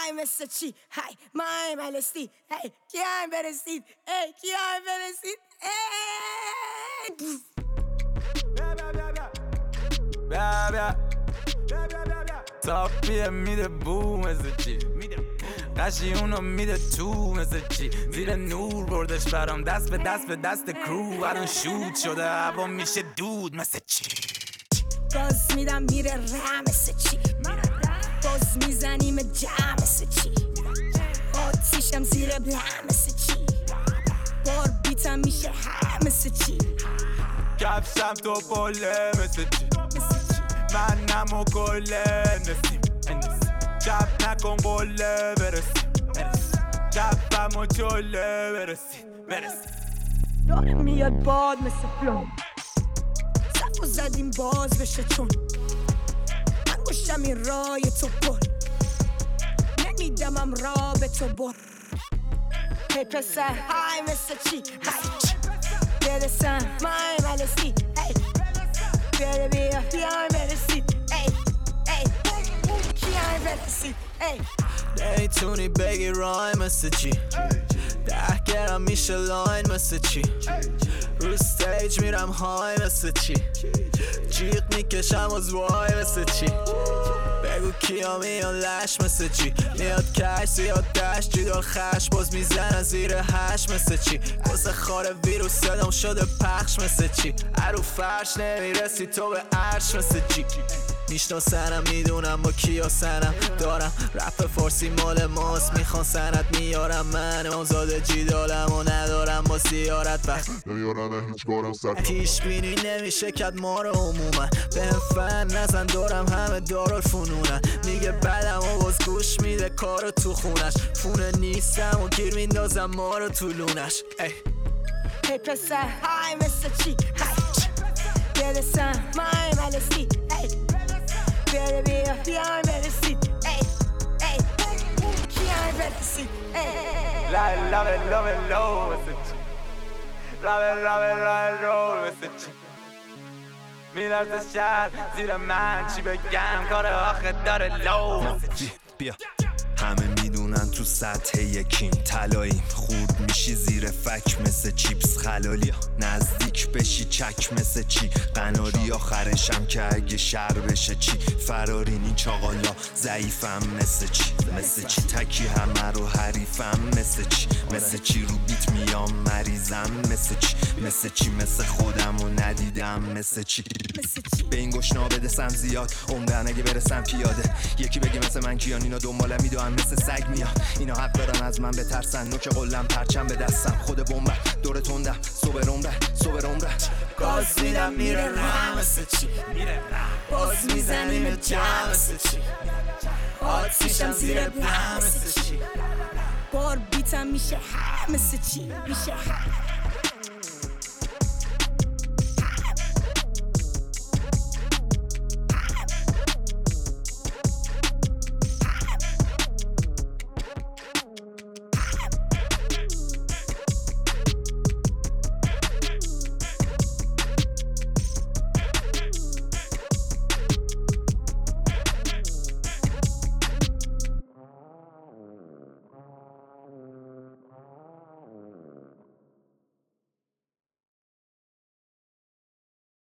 های مثل چی های مای ملستی هی کیایم برسید ای کیایم برسید تاپیه میده بو مثل چی قشی اونو میده تو مثل چی زیر نور بردش برام دست به دست به دست کرو الان شود شده هوا میشه دود مثل چی گاز میدم میره رم مثل چی باز میزنیم جمع مثل چی آتیشم زیر بلم مثل چی بار بیتم میشه هم مثل چی کفشم تو پله مثل چی من نمو کله نسیم شب نکن قله برسیم شبم و چله برسیم داره میاد باد مثل فلان صفو زدیم باز بشه چون من گوشم این رای تو پر نمیدمم را به تو بر هی پسر های مثل چی برسم مای ملسی ای بره بیا بیای برسید ای کیای برسید ای نیتونی بگی رای مثل چی 10 گرم میشه لاین مثل چی رو ستیج میرم های مثل چی جیغ میکشم از وای مثل چی بگو کیا میان لش مثل چی میاد کش زیاد دشت جیدال خش باز میزنن زیر هش مثل چی واسه خار ویروس صدام شده پخش مثل چی عرو فرش نمیرسی تو به عرش مثل چی میشناسنم میدونم با کیا سنم دارم رپ فارسی مال ماست میخوان سند میارم من آزاد جیدالم و ندارم با زیارت وقت نیارن هیچ بارم سر پیش بینی نمیشه کد ما رو عموما بهم فن نزن دارم همه دارالفنونن میگه بدم و باز گوش میده کارو تو خونش فونه نیستم و گیر میندازم ما رو تو لونش هی پسر های مثل چی برسم مای ملسی بره بیا بیای برسید کیای برسید لابه لو مثل چی لابه رو مثل چی میرسه شهر زیر من چی بگم کار آخه داره لو مثل چی بیا همه میدونن تو سطح یکیم طلاییم خورد میشی زیر فک مثل چیپس خلالی نزدیک بشی چک مثل چی قناری آخرشم که اگه شر بشه چی فرارینی چاقالا ضعیفم مثل چی تکی همه رو حریفم مثل چی رو بیت میام مریضم مثل چی مثل خودم و ندیدم مثل چی به این گشنا بده سم زیاد عمرن اگه برسم پیاده یکی بگی مثل من کیان اینا دنبالم میدونم مثل سگ میاد اینا حق دارن از من بترسن نوک قلم پرچم به دستم خود بمبر دور تندم صبح عمره گاز میدم میره رم مثل چی باز میزنیم جمع مثل چی آتیشم زیر بلم مثل چی بار بیتم میشه هم مثل چی میشه هم